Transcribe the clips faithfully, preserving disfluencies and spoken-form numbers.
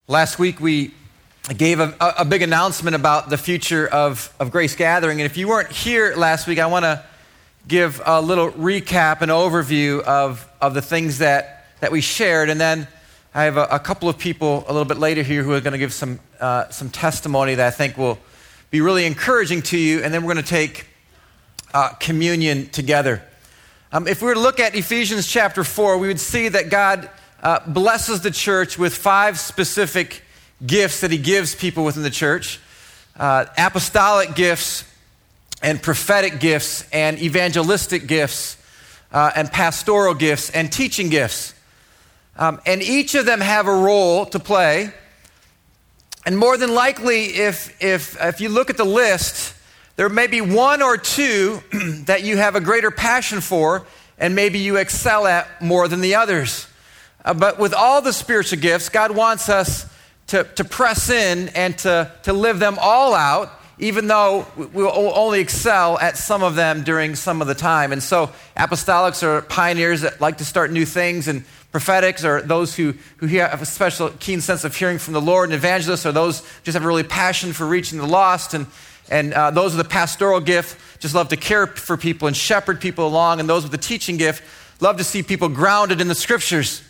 Last week we gave a, a big announcement about the future of, of Grace Gathering. And if you weren't here last week, I want to give a little recap and overview of, of the things that, that we shared. And then I have a, a couple of people a little bit later here who are going to give some, uh, some testimony that I think will be really encouraging to you. And then we're going to take uh, communion together. Um, if we were to look at Ephesians chapter four, we would see that God Uh, blesses the church with five specific gifts that he gives people within the church. Uh, apostolic gifts and prophetic gifts and evangelistic gifts uh, and pastoral gifts and teaching gifts. Um, and each of them have a role to play. And more than likely, if, if, if you look at the list, there may be one or two that you have a greater passion for and maybe you excel at more than the others. Uh, but with all the spiritual gifts, God wants us to, to press in and to, to live them all out, even though we'll only excel at some of them during some of the time. And so apostolics are pioneers that like to start new things, and prophetics are those who, who have a special keen sense of hearing from the Lord, and evangelists are those who just have a really passion for reaching the lost, and, and uh, those with the pastoral gift just love to care for people and shepherd people along, and those with the teaching gift love to see people grounded in the scriptures.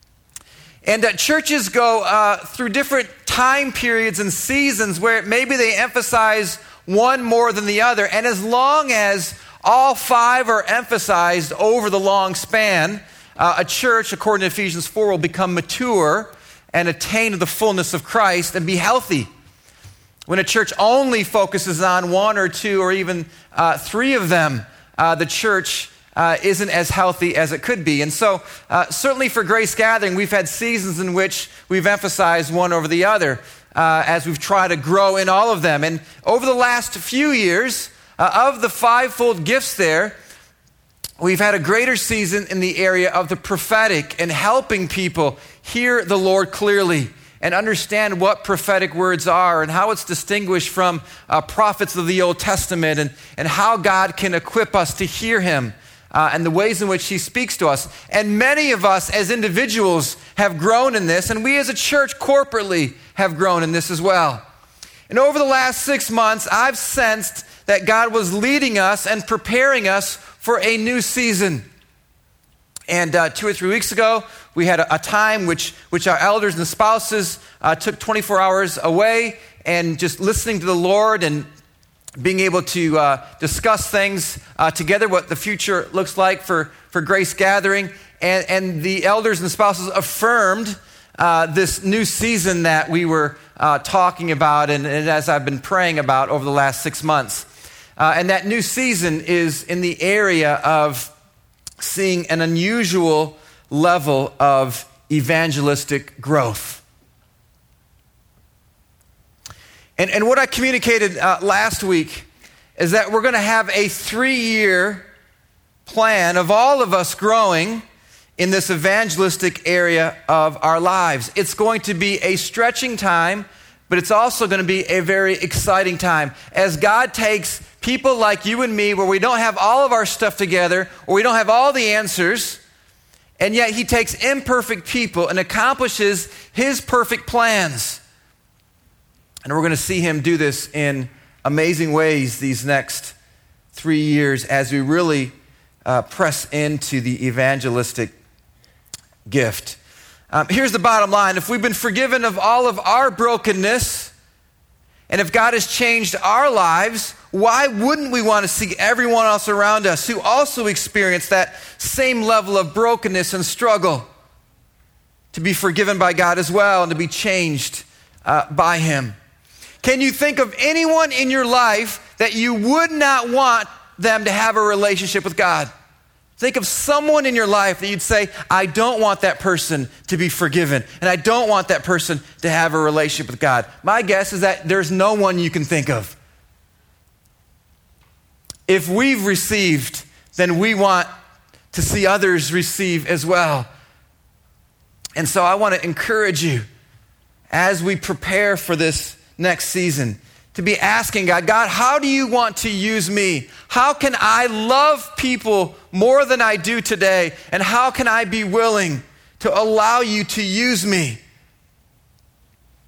And uh, churches go uh, through different time periods and seasons where maybe they emphasize one more than the other. And as long as all five are emphasized over the long span, uh, a church, according to Ephesians four, will become mature and attain to the fullness of Christ and be healthy. When a church only focuses on one or two or even uh, three of them, uh, the church Uh, isn't as healthy as it could be. And so uh, certainly for Grace Gathering, we've had seasons in which we've emphasized one over the other uh, as we've tried to grow in all of them. And over the last few years, uh, of the fivefold gifts there, we've had a greater season in the area of the prophetic and helping people hear the Lord clearly and understand what prophetic words are and how it's distinguished from uh, prophets of the Old Testament, and, and how God can equip us to hear him. Uh, and the ways in which he speaks to us. And many of us as individuals have grown in this, and we as a church corporately have grown in this as well. And over the last six months, I've sensed that God was leading us and preparing us for a new season. And uh, two or three weeks ago, we had a, a time which, which our elders and spouses uh, took twenty-four hours away and just listening to the Lord and being able to uh, discuss things uh, together, what the future looks like for, for Grace Gathering. And, and the elders and spouses affirmed uh, this new season that we were uh, talking about and, and as I've been praying about over the last six months. Uh, and that new season is in the area of seeing an unusual level of evangelistic growth. And, and what I communicated uh, last week is that we're going to have a three-year plan of all of us growing in this evangelistic area of our lives. It's going to be a stretching time, but it's also going to be a very exciting time as God takes people like you and me where we don't have all of our stuff together or we don't have all the answers, and yet he takes imperfect people and accomplishes his perfect plans. And we're going to see him do this in amazing ways these next three years as we really uh, press into the evangelistic gift. Um, here's the bottom line. If we've been forgiven of all of our brokenness, and if God has changed our lives, why wouldn't we want to see everyone else around us who also experience that same level of brokenness and struggle to be forgiven by God as well and to be changed uh, by him? Can you think of anyone in your life that you would not want them to have a relationship with God? Think of someone in your life that you'd say, I don't want that person to be forgiven, and I don't want that person to have a relationship with God. My guess is that there's no one you can think of. If we've received, then we want to see others receive as well. And so I want to encourage you as we prepare for this next season to be asking God, God, how do you want to use me? How can I love people more than I do today? And how can I be willing to allow you to use me?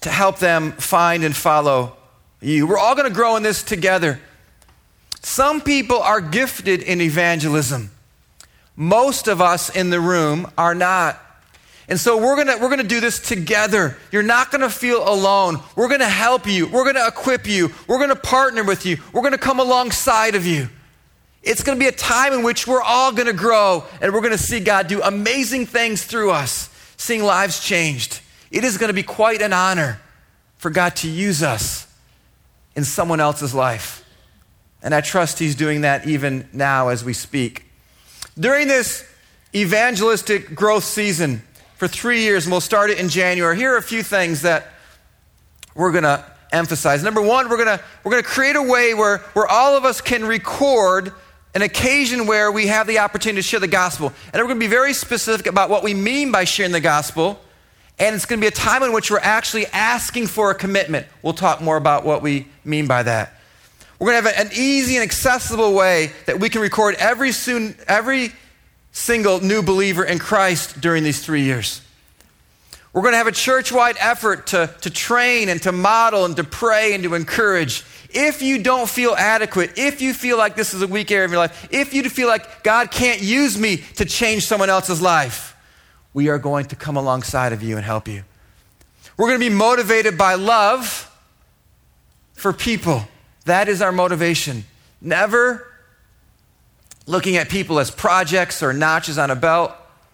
to help them find and follow you. We're all going to grow in this together. Some people are gifted in evangelism. Most of us in the room are not. And so we're going to we're going to do this together. You're not going to feel alone. We're going to help you. We're going to equip you. We're going to partner with you. We're going to come alongside of you. It's going to be a time in which we're all going to grow and we're going to see God do amazing things through us, seeing lives changed. It is going to be quite an honor for God to use us in someone else's life. And I trust he's doing that even now as we speak. During this evangelistic growth season for three years, and we'll start it in January, here are a few things that we're going to emphasize. Number one, we're going to we're going to create a way where, where all of us can record an occasion where we have the opportunity to share the gospel. And we're going to be very specific about what we mean by sharing the gospel. And it's going to be a time in which we're actually asking for a commitment. We'll talk more about what we mean by that. We're going to have an easy and accessible way that we can record every soon, every single new believer in Christ during these three years. We're going to have a church-wide effort to, to train and to model and to pray and to encourage. If you don't feel adequate, if you feel like this is a weak area of your life, if you feel like God can't use me to change someone else's life, we are going to come alongside of you and help you. We're going to be motivated by love for people. That is our motivation. Never looking at people as projects or notches on a belt.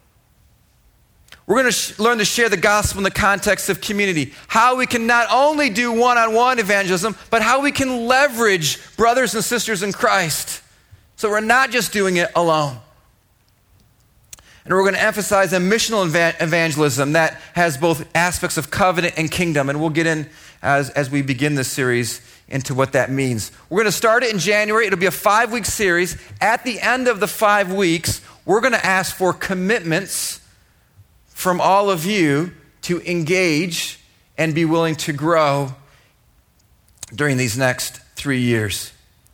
We're going to sh- learn to share the gospel in the context of community. How we can not only do one-on-one evangelism, but how we can leverage brothers and sisters in Christ. So we're not just doing it alone. And we're going to emphasize a missional ev- evangelism that has both aspects of covenant and kingdom. And we'll get in as, as we begin this series into what that means. We're going to start it in January. It'll be a five-week series. At the end of the five weeks, we're going to ask for commitments from all of you to engage and be willing to grow during these next three years.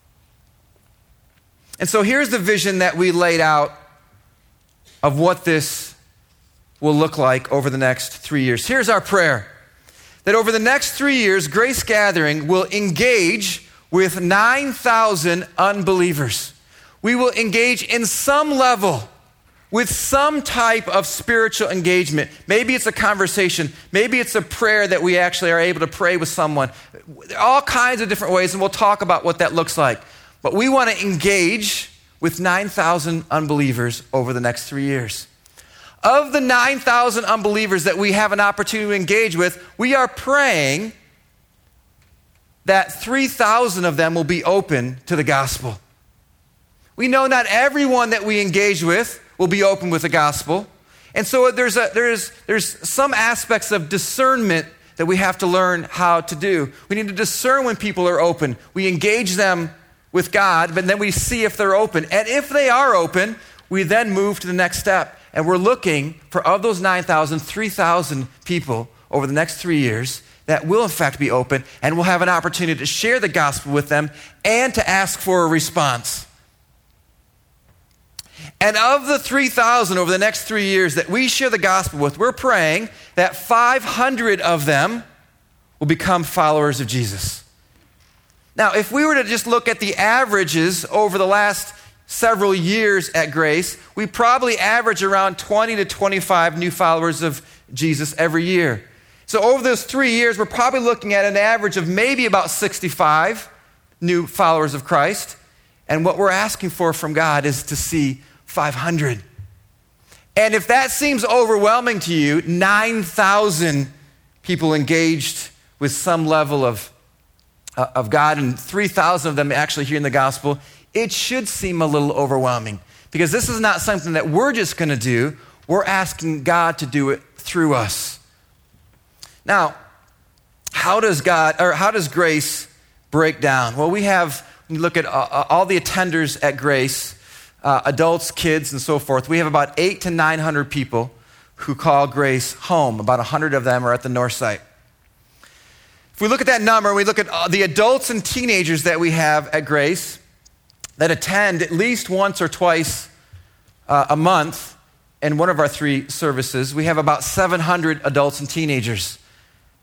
And so here's the vision that we laid out of what this will look like over the next three years. Here's our prayer, that over the next three years, Grace Gathering will engage with nine thousand unbelievers. We will engage in some level with some type of spiritual engagement. Maybe it's a conversation. Maybe it's a prayer that we actually are able to pray with someone. All kinds of different ways, and we'll talk about what that looks like. But we want to engage with nine thousand unbelievers over the next three years. Of the nine thousand unbelievers that we have an opportunity to engage with, we are praying that three thousand of them will be open to the gospel. We know not everyone that we engage with will be open with the gospel. And so there's a, there's, there's some aspects of discernment that we have to learn how to do. We need to discern when people are open. We engage them with God, but then we see if they're open. And if they are open, we then move to the next step. And we're looking for, of those nine thousand, three thousand people over the next three years that will in fact be open, and we'll have an opportunity to share the gospel with them and to ask for a response. And of the three thousand over the next three years that we share the gospel with, we're praying that five hundred of them will become followers of Jesus. Now, if we were to just look at the averages over the last several years at Grace, we probably average around twenty to twenty-five new followers of Jesus every year. So over those three years, we're probably looking at an average of maybe about sixty-five new followers of Christ. And what we're asking for from God is to see five hundred. And if that seems overwhelming to you, nine thousand people engaged with some level of, uh, of God, and three thousand of them actually hearing the gospel, it should seem a little overwhelming, because this is not something that we're just going to do. We're asking God to do it through us. Now, how does God, or how does Grace break down? Well, we have, when you look at uh, all the attenders at Grace, uh, adults, kids, and so forth, we have about eight to nine hundred people who call Grace home. About one hundred of them are at the north site. If we look at that number, we look at uh, the adults and teenagers that we have at Grace that attend at least once or twice uh, a month in one of our three services, we have about seven hundred adults and teenagers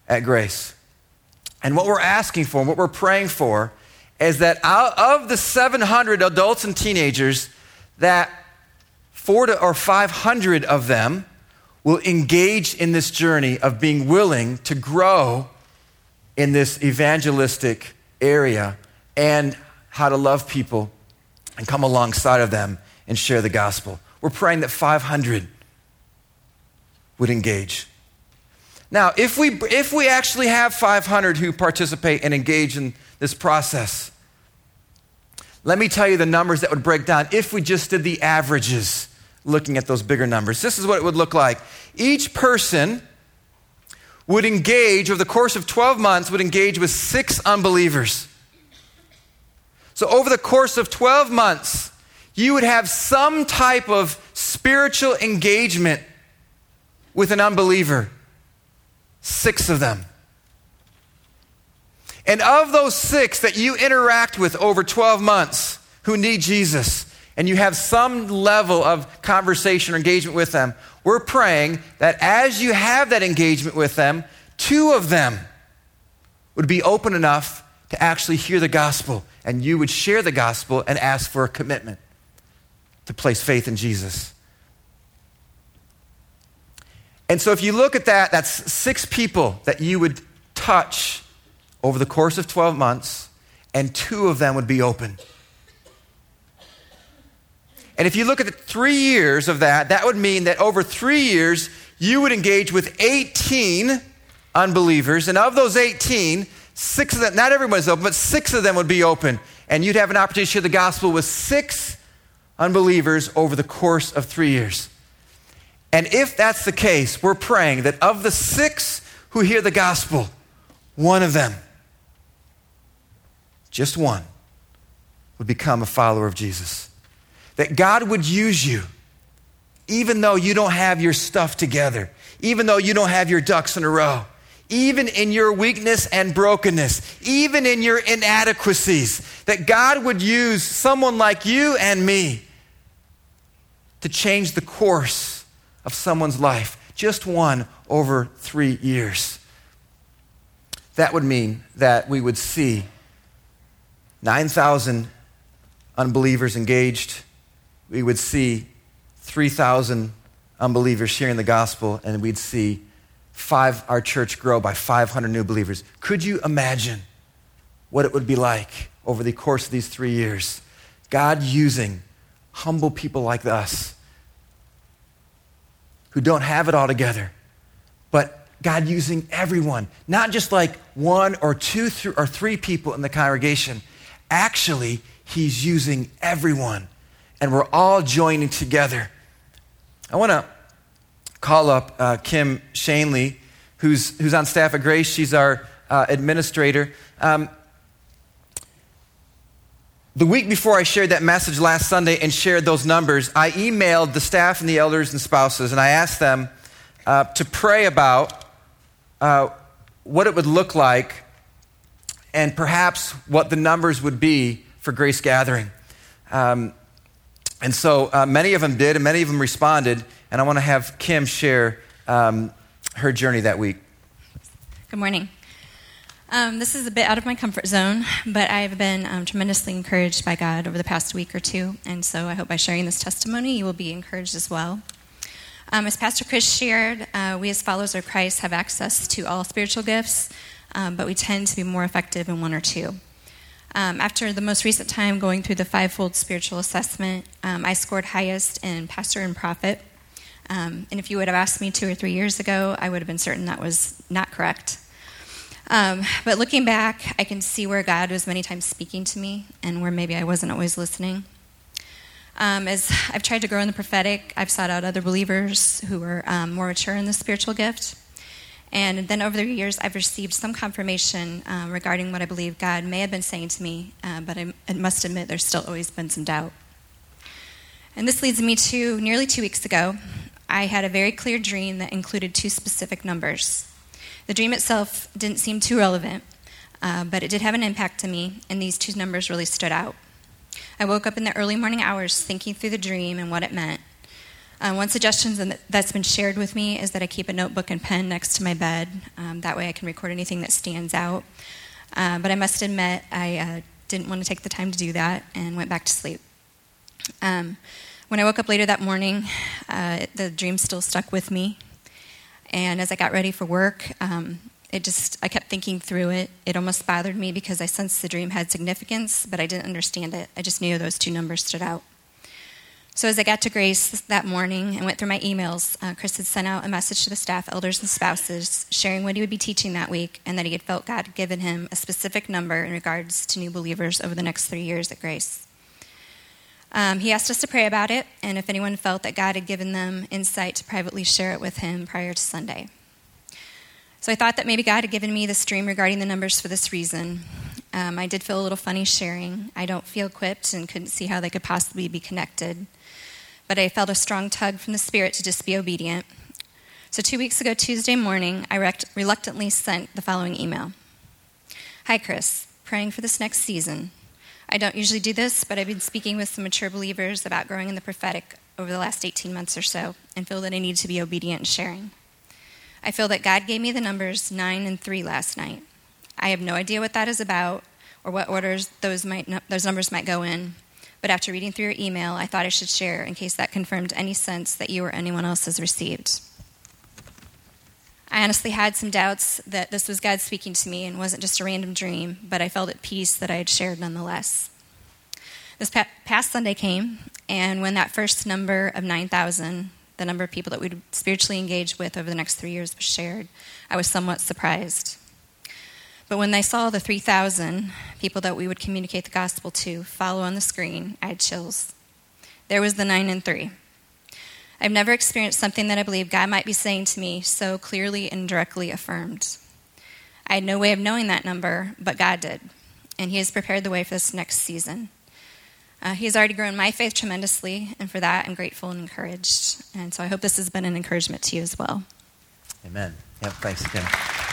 at Grace. And what we're asking for, what we're praying for, is that out of the seven hundred adults and teenagers, that four to or five hundred of them will engage in this journey of being willing to grow in this evangelistic area and how to love people and come alongside of them and share the gospel. We're praying that five hundred would engage. Now, if we if we actually have five hundred who participate and engage in this process, let me tell you the numbers that would break down if we just did the averages, looking at those bigger numbers. This is what it would look like. Each person would engage, over the course of twelve months, would engage with six unbelievers. So over the course of twelve months, you would have some type of spiritual engagement with an unbeliever. Six of them. And of those six that you interact with over twelve months who need Jesus, and you have some level of conversation or engagement with them, we're praying that as you have that engagement with them, two of them would be open enough to actually hear the gospel, and you would share the gospel and ask for a commitment to place faith in Jesus. And so if you look at that, that's six people that you would touch over the course of twelve months, and two of them would be open. And if you look at the three years of that, that would mean that over three years, you would engage with eighteen unbelievers. And of those eighteen, six of them, not everyone's open, but six of them would be open. And you'd have an opportunity to share the gospel with six unbelievers over the course of three years. And if that's the case, we're praying that of the six who hear the gospel, one of them, just one, would become a follower of Jesus. That God would use you, even though you don't have your stuff together, even though you don't have your ducks in a row, even in your weakness and brokenness, even in your inadequacies, that God would use someone like you and me to change the course of someone's life, just one over three years. That would mean that we would see nine thousand unbelievers engaged. We would see three thousand unbelievers sharing the gospel, and we'd see five, our church grow by five hundred new believers. Could you imagine what it would be like over the course of these three years? God using humble people like us who don't have it all together, but God using everyone, not just like one or two th- or three people in the congregation. Actually, he's using everyone, and we're all joining together. I want to call up uh, Kim Shanley, who's who's on staff at Grace. She's our uh, administrator. Um, the week before I shared that message last Sunday and shared those numbers, I emailed the staff and the elders and spouses, and I asked them uh, to pray about uh, what it would look like and perhaps what the numbers would be for Grace Gathering. Um, and so uh, many of them did, and many of them responded, and I want to have Kim share um, her journey that week. Good morning. Um, this is a bit out of my comfort zone, but I've been um, tremendously encouraged by God over the past week or two, and so I hope by sharing this testimony, you will be encouraged as well. Um, as Pastor Chris shared, uh, we as followers of Christ have access to all spiritual gifts, um, but we tend to be more effective in one or two. Um, after the most recent time going through the fivefold spiritual assessment, um, I scored highest in pastor and prophet. Um, and if you would have asked me two or three years ago, I would have been certain that was not correct. Um, but looking back, I can see where God was many times speaking to me and where maybe I wasn't always listening. Um, as I've tried to grow in the prophetic, I've sought out other believers who are um, more mature in the spiritual gift. And then over the years, I've received some confirmation um, regarding what I believe God may have been saying to me, uh, but I, I must admit there's still always been some doubt. And this leads me to nearly two weeks ago, I had a very clear dream that included two specific numbers. The dream itself didn't seem too relevant, uh, but it did have an impact to me, and these two numbers really stood out. I woke up in the early morning hours thinking through the dream and what it meant. Um, one suggestion that's been shared with me is that I keep a notebook and pen next to my bed. Um, that way I can record anything that stands out. Uh, but I must admit, I uh, didn't want to take the time to do that and went back to sleep. Um, when I woke up later that morning, uh, the dream still stuck with me. And as I got ready for work, um, it just, I kept thinking through it. It almost bothered me because I sensed the dream had significance, but I didn't understand it. I just knew those two numbers stood out. So as I got to Grace that morning and went through my emails, uh, Chris had sent out a message to the staff, elders, and spouses, sharing what he would be teaching that week and that he had felt God had given him a specific number in regards to new believers over the next three years at Grace. Um, he asked us to pray about it, and if anyone felt that God had given them insight to privately share it with him prior to Sunday. So I thought that maybe God had given me this dream regarding the numbers for this reason. Um, I did feel a little funny sharing. I don't feel equipped and couldn't see how they could possibly be connected. But I felt a strong tug from the Spirit to just be obedient. So two weeks ago, Tuesday morning, I rect- reluctantly sent the following email. Hi, Chris. Praying for this next season. I don't usually do this, but I've been speaking with some mature believers about growing in the prophetic over the last eighteen months or so and feel that I need to be obedient in sharing. I feel that God gave me the numbers nine and three last night. I have no idea what that is about or what orders those might those numbers might go in. But after reading through your email, I thought I should share in case that confirmed any sense that you or anyone else has received. I honestly had some doubts that this was God speaking to me and wasn't just a random dream, but I felt at peace that I had shared nonetheless. This pa- past Sunday came, and when that first number of nine thousand, the number of people that we'd spiritually engage with over the next three years was shared, I was somewhat surprised. But when I saw the three thousand people that we would communicate the gospel to follow on the screen, I had chills. There was the nine and three. I've never experienced something that I believe God might be saying to me so clearly and directly affirmed. I had no way of knowing that number, but God did. And he has prepared the way for this next season. Uh, he has already grown my faith tremendously, and for that I'm grateful and encouraged. And so I hope this has been an encouragement to you as well. Amen. Yep, thanks, Kim.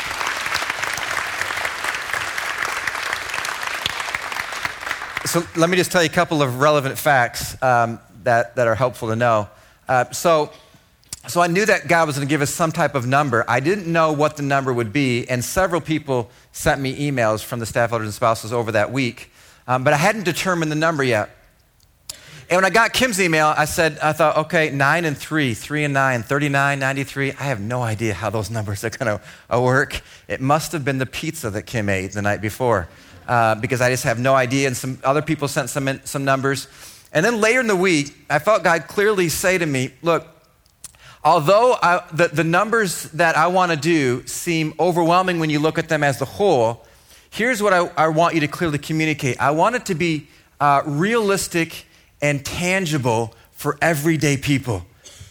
So let me just tell you a couple of relevant facts um, that, that are helpful to know. Uh, so, so I knew that God was going to give us some type of number. I didn't know what the number would be, and several people sent me emails from the staff, elders, and spouses over that week, um, but I hadn't determined the number yet. And when I got Kim's email, I said, I thought, okay, nine and three, three and nine, thirty-nine, ninety-three. I have no idea how those numbers are going to uh, work. It must have been the pizza that Kim ate the night before. Uh, because I just have no idea, and some other people sent some in, some numbers. And then later in the week, I felt God clearly say to me, look, although I, the, the numbers that I want to do seem overwhelming when you look at them as the whole, here's what I, I want you to clearly communicate. I want it to be uh, realistic and tangible for everyday people.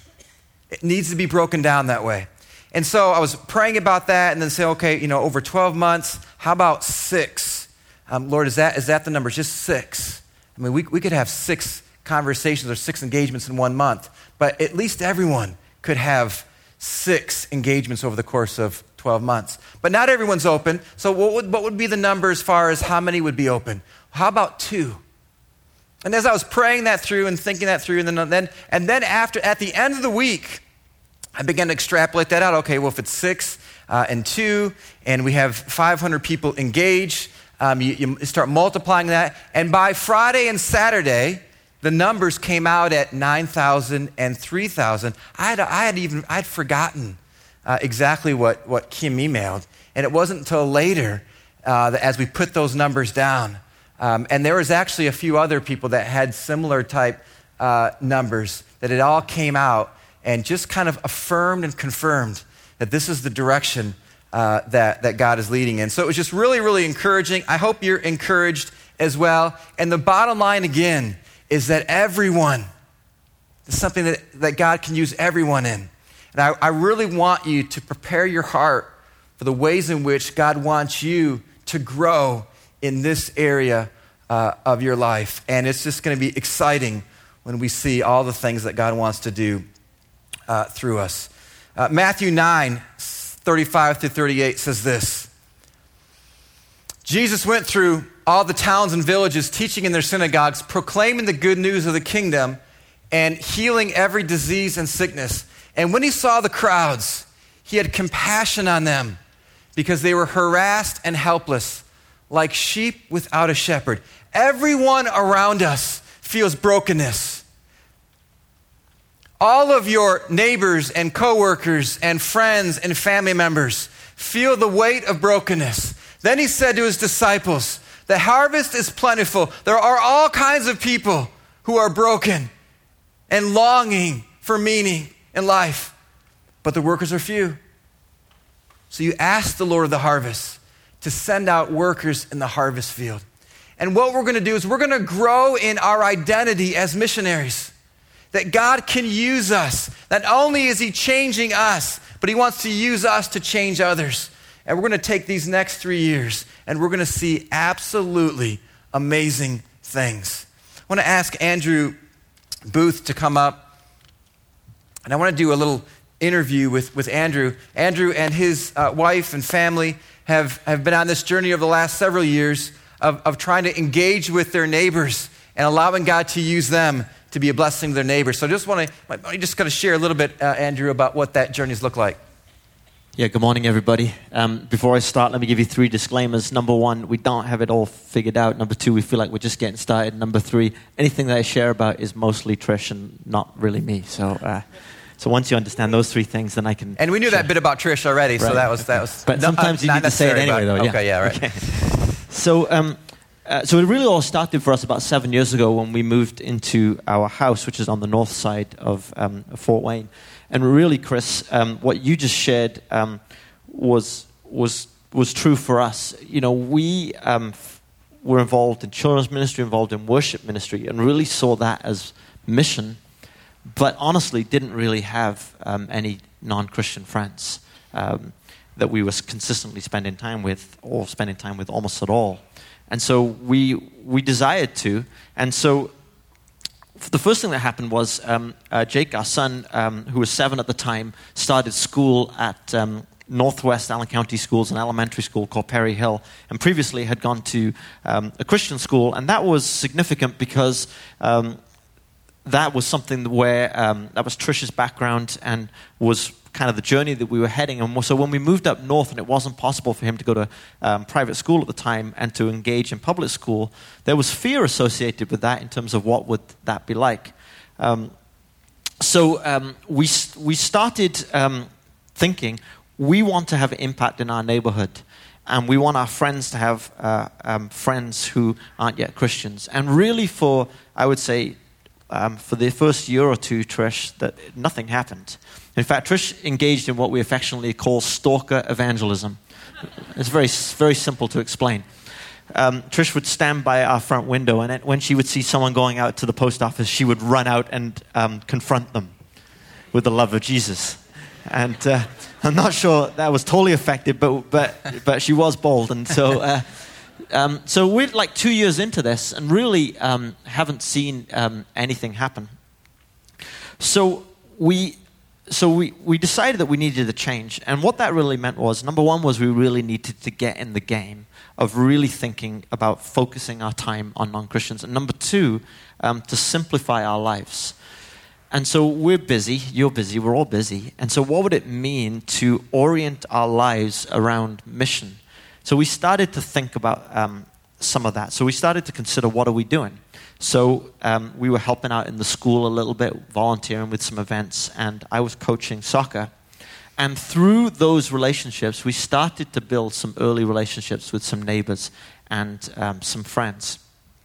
It needs to be broken down that way. And so I was praying about that and then say, okay, you know, over twelve months, how about six? Um, Lord, is that is that the number? Just six. I mean, we we could have six conversations or six engagements in one month, but at least everyone could have six engagements over the course of twelve months. But not everyone's open, so what would, what would be the number as far as how many would be open? How about two? And as I was praying that through and thinking that through, and then, then and then after, at the end of the week, I began to extrapolate that out. Okay, well, if it's six uh, and two, and we have five hundred people engaged, Um, you, you start multiplying that, and by Friday and Saturday, the numbers came out at nine thousand and three thousand. I had, I had even, I'd forgotten uh, exactly what, what Kim emailed, and it wasn't until later uh, that as we put those numbers down, um, and there was actually a few other people that had similar type uh, numbers, that it all came out and just kind of affirmed and confirmed that this is the direction Uh, that, that God is leading in. So it was just really, really encouraging. I hope you're encouraged as well. And the bottom line again is that everyone, is something that, that God can use everyone in. And I, I really want you to prepare your heart for the ways in which God wants you to grow in this area uh, of your life. And it's just going to be exciting when we see all the things that God wants to do uh, through us. Uh, Matthew nine, thirty-five through thirty-eight says this. Jesus went through all the towns and villages, teaching in their synagogues, proclaiming the good news of the kingdom, and healing every disease and sickness. And when he saw the crowds, he had compassion on them because they were harassed and helpless, like sheep without a shepherd. Everyone around us feels brokenness. All of your neighbors and coworkers and friends and family members feel the weight of brokenness. Then he said to his disciples, the harvest is plentiful. There are all kinds of people who are broken and longing for meaning in life, but the workers are few. So you ask the Lord of the harvest to send out workers in the harvest field. And what we're going to do is we're going to grow in our identity as missionaries. That God can use us. Not only is he changing us, but he wants to use us to change others. And we're going to take these next three years and we're going to see absolutely amazing things. I want to ask Andrew Booth to come up. And I want to do a little interview with, with Andrew. Andrew and his uh, wife and family have, have been on this journey over the last several years of, of trying to engage with their neighbors and allowing God to use them to be a blessing to their neighbors. So I just want to, I just got to share a little bit, uh, Andrew, about what that journey's look like. Yeah, good morning, everybody. Um, before I start, let me give you three disclaimers. Number one, we don't have it all figured out. Number two, we feel like we're just getting started. Number three, anything that I share about is mostly Trish and not really me. So, uh, so once you understand those three things, then I can. And we knew share. that bit about Trish already, right. so that was that was. But sometimes no, uh, you need to say it anyway, though. Yeah. Okay, yeah, right. Okay. So. Um, Uh, so it really all started for us about seven years ago when we moved into our house, which is on the north side of um, Fort Wayne. And really, Chris, um, what you just shared um, was was was true for us. You know, we um, f- were involved in children's ministry, involved in worship ministry, and really saw that as mission. But honestly, didn't really have um, any non-Christian friends um, that we were consistently spending time with, or spending time with almost at all. And so we we desired to. And so the first thing that happened was um, uh, Jake, our son, um, who was seven at the time, started school at um, Northwest Allen County Schools, an elementary school called Perry Hill, and previously had gone to um, a Christian school. And that was significant because um, that was something where um, that was Trish's background and was kind of the journey that we were heading. And so when we moved up north and it wasn't possible for him to go to um, private school at the time and to engage in public school, there was fear associated with that in terms of what would that be like. Um, so um, we we started um, thinking, we want to have an impact in our neighborhood. And we want our friends to have uh, um, friends who aren't yet Christians. And really for, I would say, um, for the first year or two, Trish, that nothing happened. In fact, Trish engaged in what we affectionately call stalker evangelism. It's very, very simple to explain. Um, Trish would stand by our front window, and when she would see someone going out to the post office, she would run out and um, confront them with the love of Jesus. And uh, I'm not sure that was totally effective, but but but she was bold, and so uh, um, so we're like two years into this, and really um, haven't seen um, anything happen. So we. So we, we decided that we needed a change. And what that really meant was, number one was we really needed to get in the game of really thinking about focusing our time on non-Christians. And number two, um, to simplify our lives. And so we're busy, you're busy, we're all busy. And so what would it mean to orient our lives around mission? So we started to think about um, some of that. So we started to consider, what are we doing? So um, we were helping out in the school a little bit, volunteering with some events, and I was coaching soccer. And through those relationships, we started to build some early relationships with some neighbors and um, some friends.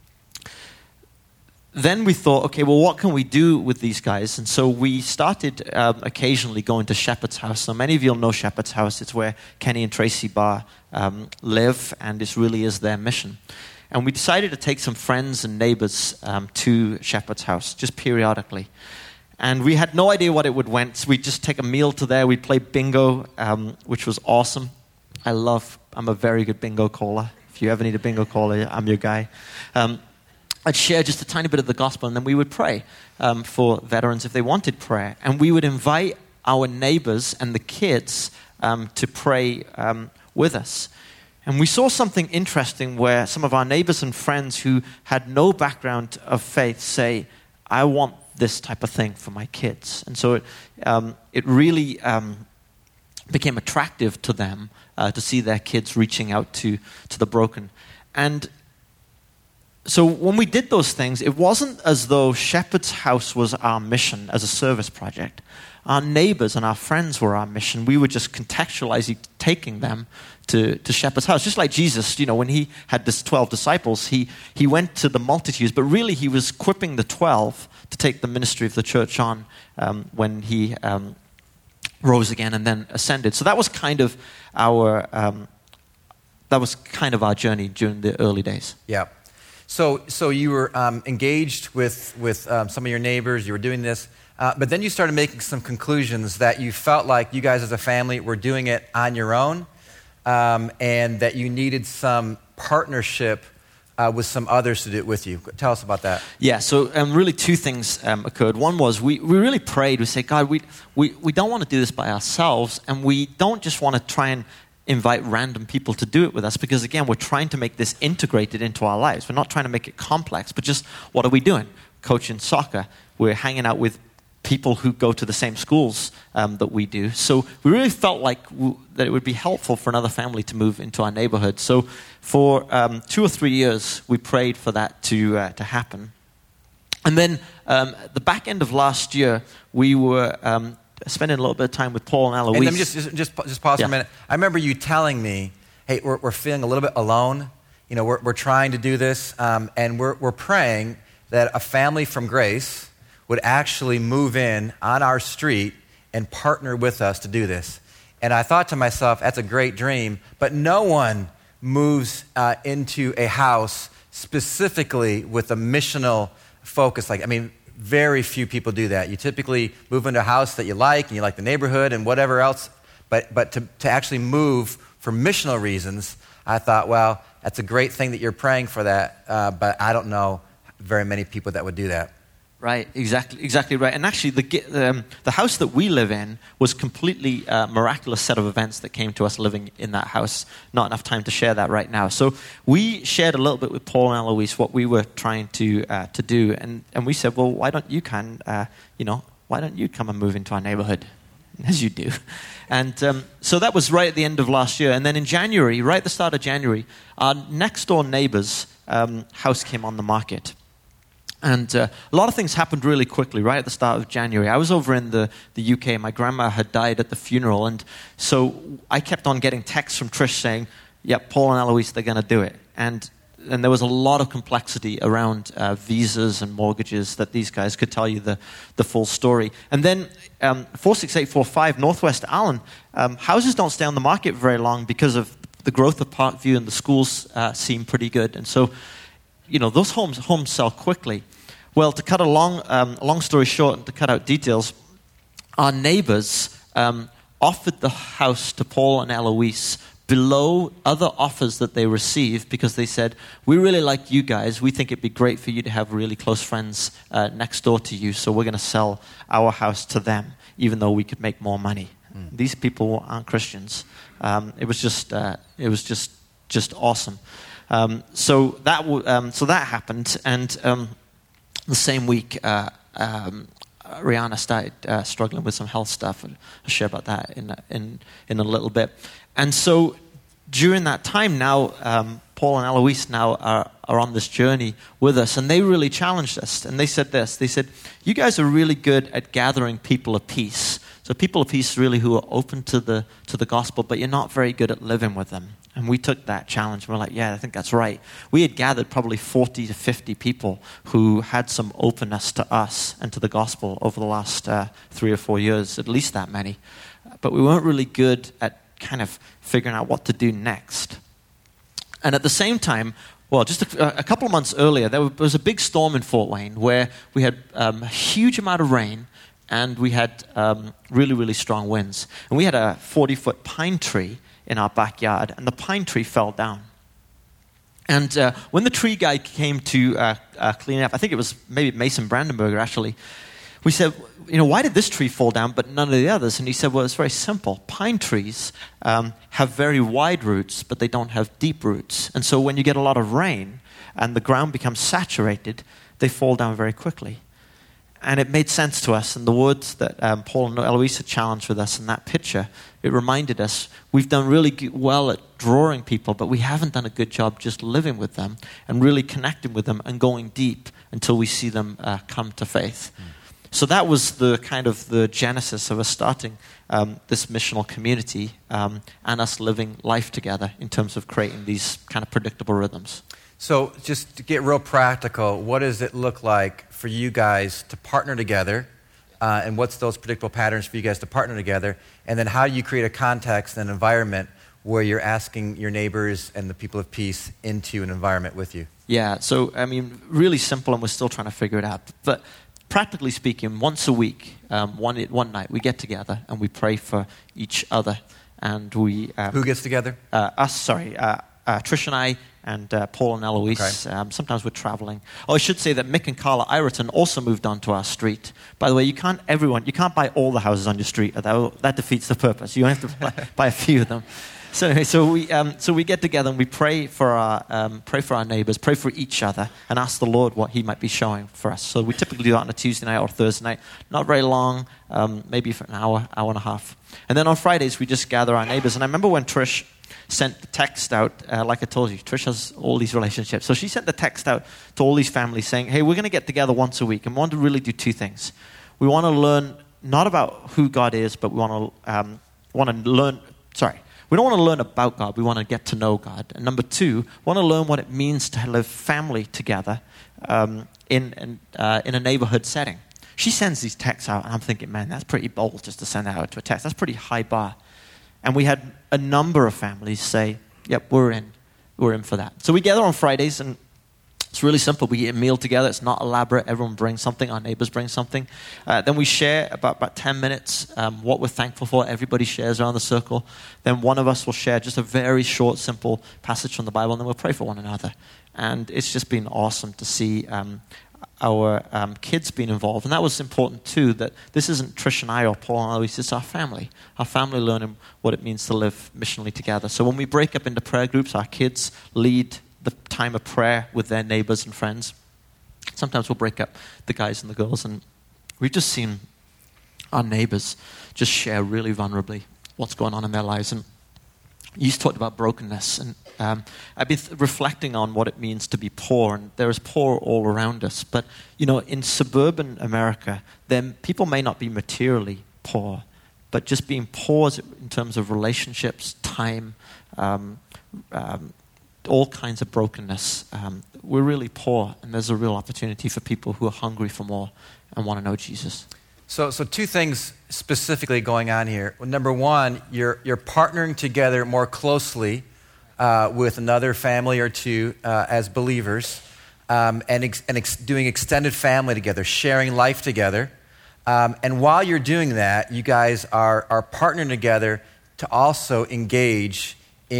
Then we thought, okay, well, what can we do with these guys? And so we started um, occasionally going to Shepherd's House. So many of you will know Shepherd's House. It's where Kenny and Tracy Barr um, live, and this really is their mission. And we decided to take some friends and neighbors um, to Shepherd's House, just periodically. And we had no idea what it would went. So we'd just take a meal to there. We'd play bingo, um, which was awesome. I love, I'm a very good bingo caller. If you ever need a bingo caller, I'm your guy. Um, I'd share just a tiny bit of the gospel, and then we would pray um, for veterans if they wanted prayer. And we would invite our neighbors and the kids um, to pray um, with us. And we saw something interesting where some of our neighbors and friends who had no background of faith say, I want this type of thing for my kids. And so it, um, it really um, became attractive to them uh, to see their kids reaching out to, to the broken. And so when we did those things, it wasn't as though Shepherd's House was our mission as a service project. Our neighbors and our friends were our mission. We were just contextualizing taking them to, to Shepherd's House. Just like Jesus, you know, when he had this twelve disciples, he, he went to the multitudes, but really he was equipping the twelve to take the ministry of the church on um, when he um, rose again and then ascended. So that was kind of our um, that was kind of our journey during the early days. Yeah. So, so you were um, engaged with with um, some of your neighbors. You were doing this, uh, but then you started making some conclusions that you felt like you guys as a family were doing it on your own, um, and that you needed some partnership uh, with some others to do it with you. Tell us about that. Yeah. So, um, really, two things um, occurred. One was we, we really prayed. We said, God, we we we don't want to do this by ourselves, and we don't just want to try and invite random people to do it with us, because again, we're trying to make this integrated into our lives. We're not trying to make it complex, but just what are we doing? Coaching soccer. We're hanging out with people who go to the same schools um, that we do. So we really felt like w- that it would be helpful for another family to move into our neighborhood. So for um, two or three years, we prayed for that to uh, to happen. And then um, at the back end of last year, we were um, spending a little bit of time with Paul and Eloise. And let me just, just, just, just pause yeah. for a minute. I remember you telling me, hey, we're, we're feeling a little bit alone. You know, we're, we're trying to do this, um, and we're, we're praying that a family from Grace would actually move in on our street and partner with us to do this. And I thought to myself, that's a great dream, but no one moves uh, into a house specifically with a missional focus. Like, I mean, very few people do that. You typically move into a house that you like, and you like the neighborhood and whatever else, but but to, to actually move for missional reasons, I thought, well, that's a great thing that you're praying for that, uh, but I don't know very many people that would do that. Right, exactly, exactly right. And actually, the um, the house that we live in was completely uh, miraculous set of events that came to us living in that house. Not enough time to share that right now. So we shared a little bit with Paul and Eloise what we were trying to uh, to do, and, and we said, well, why don't you can, uh, you know, why don't you come and move into our neighborhood, as you do? And um, so that was right at the end of last year. And then in January, right at the start of January, our next door neighbor's um, house came on the market. And uh, a lot of things happened really quickly, right at the start of January. I was over in the, the U K. My grandma had died at the funeral. And so I kept on getting texts from Trish saying, yeah, Paul and Eloise, they're going to do it. And and there was a lot of complexity around uh, visas and mortgages that these guys could tell you the, the full story. And then um, four six eight four five Northwest Allen, um, houses don't stay on the market very long because of the growth of Parkview, and the schools uh, seem pretty good. And so, you know, those homes homes sell quickly. Well, to cut a long, um, long story short and to cut out details, our neighbors um, offered the house to Paul and Eloise below other offers that they received, because they said, we really like you guys. We think it'd be great for you to have really close friends uh, next door to you, so we're going to sell our house to them, even though we could make more money. Mm. These people aren't Christians. Um, it was just, uh, it was just, just awesome. Um, so that, w- um, so that happened, and um, the same week, uh, um, Rihanna started uh, struggling with some health stuff. I'll share about that in in in a little bit. And so during that time now, um, Paul and Eloise now are, are on this journey with us, and they really challenged us. And they said this, they said, you guys are really good at gathering people of peace. So people of peace really who are open to the to the gospel, but you're not very good at living with them. And we took that challenge. We're like, yeah, I think that's right. We had gathered probably forty to fifty people who had some openness to us and to the gospel over the last uh, three or four years, at least that many. But we weren't really good at kind of figuring out what to do next. And at the same time, well, just a, a couple of months earlier, there was a big storm in Fort Wayne where we had um, a huge amount of rain, and we had um, really, really strong winds. And we had a forty-foot pine tree in our backyard, and the pine tree fell down. And uh, when the tree guy came to uh, uh, clean it up, I think it was maybe Mason Brandenburger actually, we said, you know, why did this tree fall down but none of the others? And he said, well, it's very simple. Pine trees um, have very wide roots, but they don't have deep roots. And so when you get a lot of rain and the ground becomes saturated, they fall down very quickly. and it made sense to us. And the words that um, Paul and Eloise had challenged with us in that picture, it reminded us we've done really good, well at drawing people, but we haven't done a good job just living with them and really connecting with them and going deep until we see them uh, come to faith. Mm. So that was the kind of the genesis of us starting um, this missional community um, and us living life together in terms of creating these kind of predictable rhythms. So just to get real practical, what does it look like for you guys to partner together? Uh, and what's those predictable patterns for you guys to partner together? And then how do you create a context and an environment where you're asking your neighbors and the people of peace into an environment with you? Yeah, so, I mean, really simple, and we're still trying to figure it out. But practically speaking, once a week, um, one one night, we get together and we pray for each other. And we... Um, Who gets together? Uh, us, sorry. Uh, uh, Trish and I and uh, Paul and Eloise. Okay. Um, sometimes we're traveling. Oh, I should say that Mick and Carla Ireton also moved onto our street. By the way, you can't everyone you can't buy all the houses on your street. That, that defeats the purpose. You only have to buy, buy a few of them. So anyway, so we um, so we get together and we pray for our um, pray for our neighbors, pray for each other, and ask the Lord what He might be showing for us. So we typically do that on a Tuesday night or Thursday night, not very long, um, maybe for an hour, hour and a half. And then on Fridays we just gather our neighbors. And I remember when Trish sent the text out, uh, like I told you, Trish has all these relationships. So she sent the text out to all these families saying, "Hey, we're going to get together once a week, and we want to really do two things. We want to learn not about who God is, but we want to um, want to learn. Sorry." We don't want to learn about God. We want to get to know God. And number two, we want to learn what it means to live family together um, in in, uh, in a neighborhood setting. She sends these texts out, and I'm thinking, man, that's pretty bold just to send that out to a text. That's pretty high bar. And we had a number of families say, yep, we're in. We're in for that. So we gather on Fridays, and it's really simple. We eat a meal together. It's not elaborate. Everyone brings something. Our neighbors bring something. Uh, then we share about, about ten minutes um, what we're thankful for. Everybody shares around the circle. Then one of us will share just a very short, simple passage from the Bible, and then we'll pray for one another. And it's just been awesome to see um, our um, kids being involved. And that was important too, that this isn't Trish and I or Paul and Eloise. It's our family. Our family learning what it means to live missionally together. So when we break up into prayer groups, our kids lead the time of prayer with their neighbors and friends. Sometimes we'll break up the guys and the girls, and we've just seen our neighbors just share really vulnerably what's going on in their lives. And you talked about brokenness, and um, I've been th- reflecting on what it means to be poor, and there is poor all around us. But, you know, in suburban America, then people may not be materially poor, but just being poor in terms of relationships, time, um, um, all kinds of brokenness. Um, we're really poor, and there's a real opportunity for people who are hungry for more and want to know Jesus. So, so two things specifically going on here. Number one, you're you're partnering together more closely uh, with another family or two uh, as believers, um, and ex- and ex- doing extended family together, sharing life together. Um, and while you're doing that, you guys are are partnering together to also engage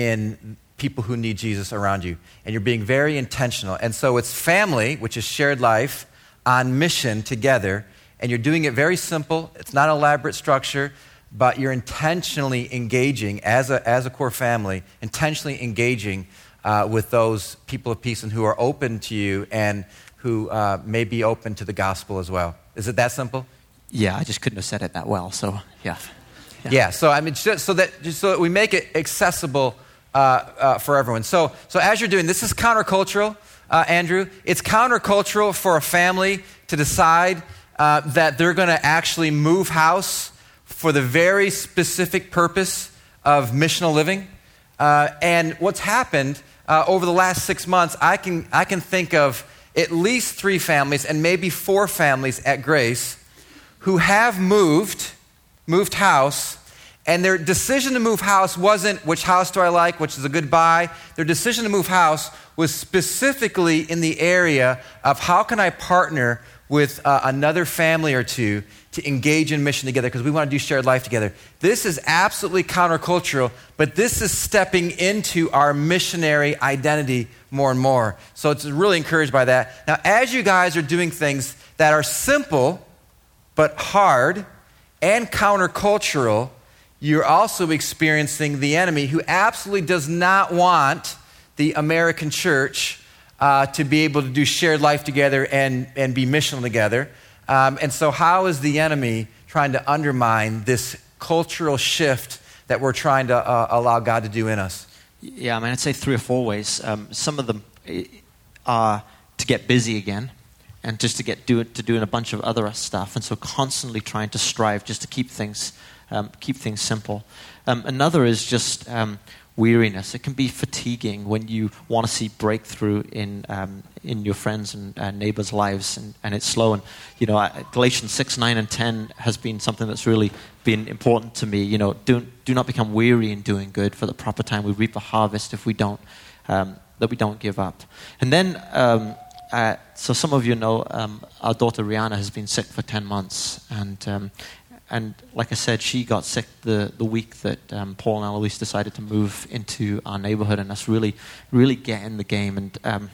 in people who need Jesus around you. And you're being very intentional. And so it's family, which is shared life, on mission together. And you're doing it very simple. It's not an elaborate structure, but you're intentionally engaging as a, as a core family, intentionally engaging uh, with those people of peace and who are open to you and who uh, may be open to the gospel as well. Is it that simple? Yeah, I just couldn't have said it that well. So, yeah. Yeah, yeah so I mean, just so that, just so that we make it accessible Uh, uh, for everyone. So, so as you're doing, this is countercultural, uh, Andrew. It's countercultural for a family to decide uh, that they're going to actually move house for the very specific purpose of missional living. Uh, and what's happened uh, over the last six months, I can I can think of at least three families and maybe four families at Grace who have moved, moved house. And their decision to move house wasn't, which house do I like, which is a good buy. Their decision to move house was specifically in the area of how can I partner with uh, another family or two to engage in mission together because we want to do shared life together. This is absolutely countercultural, but this is stepping into our missionary identity more and more. So it's really encouraged by that. Now, as you guys are doing things that are simple but hard and countercultural, you're also experiencing the enemy who absolutely does not want the American church uh, to be able to do shared life together and, and be missional together. Um, and so how is the enemy trying to undermine this cultural shift that we're trying to uh, allow God to do in us? Yeah, I mean, I'd say three or four ways. Um, some of them are to get busy again and just to get do it, to doing a bunch of other stuff, and so constantly trying to strive just to keep things um, keep things simple. Um, another is just um, weariness. It can be fatiguing when you want to see breakthrough in um, in your friends and uh, neighbors' lives, and, and it's slow. And you know, I, Galatians six, nine, and ten has been something that's really been important to me. You know, do do not become weary in doing good. For the proper time, we reap a harvest if we don't um, that we don't give up. And then, um, uh, so some of you know, um, our daughter Rihanna has been sick for ten months, and. Um, And like I said, she got sick the, the week that um, Paul and Eloise decided to move into our neighborhood, and us really, really get in the game. And um,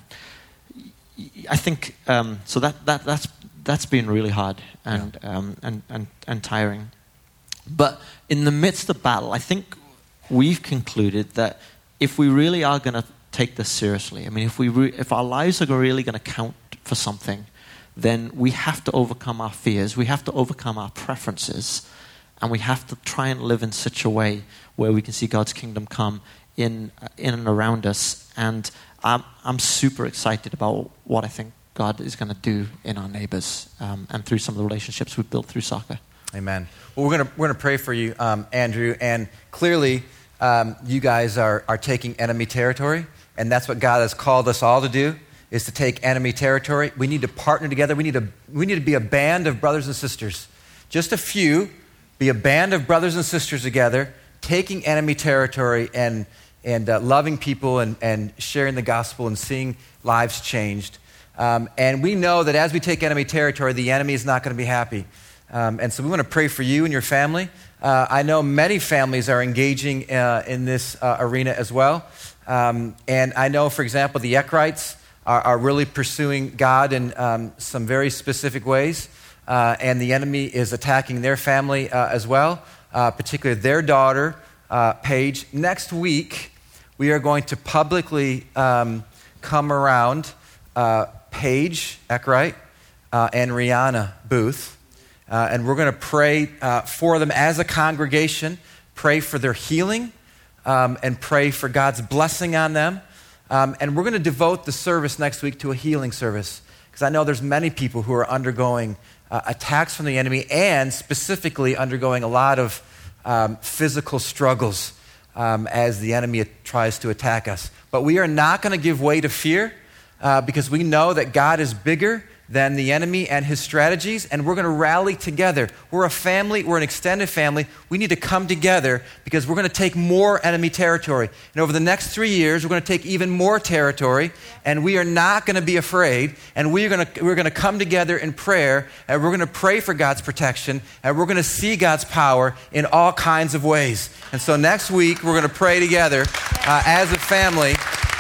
I think um, so that, that that's that's been really hard and, yeah. um, and and and tiring. But in the midst of battle, I think we've concluded that if we really are going to take this seriously, I mean, if we re- if our lives are really going to count for something, then we have to overcome our fears, we have to overcome our preferences, and we have to try and live in such a way where we can see God's kingdom come in in and around us. And I'm, I'm super excited about what I think God is going to do in our neighbors um, and through some of the relationships we've built through soccer. Amen. Well, we're going to we're going to pray for you, um, Andrew, and clearly um, you guys are are taking enemy territory, and that's what God has called us all to do, is to take enemy territory. We need to partner together. We need to we need to be a band of brothers and sisters. Just a few, be a band of brothers and sisters together, taking enemy territory and and uh, loving people and, and sharing the gospel and seeing lives changed. Um, and we know that as we take enemy territory, the enemy is not going to be happy. Um, and so we want to pray for you and your family. Uh, I know many families are engaging uh, in this uh, arena as well. Um, and I know, for example, the Eckrights Are, are really pursuing God in um, some very specific ways. Uh, and the enemy is attacking their family uh, as well, uh, particularly their daughter, uh, Paige. Next week, we are going to publicly um, come around uh, Paige Eckright uh, and Rihanna Booth. Uh, and we're going to pray uh, for them as a congregation, pray for their healing, um, and pray for God's blessing on them. Um, and we're going to devote the service next week to a healing service, because I know there's many people who are undergoing uh, attacks from the enemy, and specifically undergoing a lot of um, physical struggles um, as the enemy tries to attack us. But we are not going to give way to fear uh, because we know that God is bigger than the enemy and his strategies, and we're going to rally together. We're a family, we're an extended family. We need to come together because we're going to take more enemy territory. And over the next three years, we're going to take even more territory, and we are not going to be afraid, and we are going to, we're going to come together in prayer, and we're going to pray for God's protection, and we're going to see God's power in all kinds of ways. And so next week, we're going to pray together uh, as a family.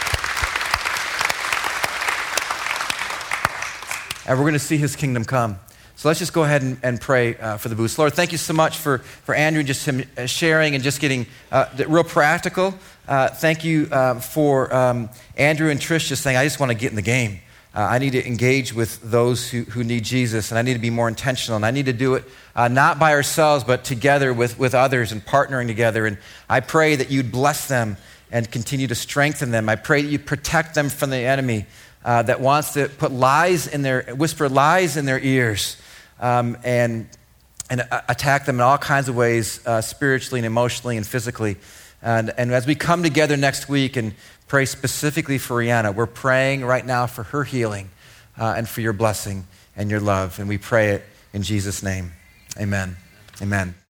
And we're going to see his kingdom come. So let's just go ahead and, and pray uh, for the booths. Lord, thank you so much for, for Andrew, just him sharing and just getting uh, real practical. Uh, thank you uh, for um, Andrew and Trish just saying, I just want to get in the game. Uh, I need to engage with those who, who need Jesus, and I need to be more intentional. And I need to do it uh, not by ourselves, but together with, with others and partnering together. And I pray that you'd bless them and continue to strengthen them. I pray that you'd protect them from the enemy Uh, that wants to put lies in their, whisper lies in their ears, um, and and uh, attack them in all kinds of ways, uh, spiritually and emotionally and physically. And, and as we come together next week and pray specifically for Rihanna, we're praying right now for her healing uh, and for your blessing and your love. And we pray it in Jesus' name. Amen. Amen.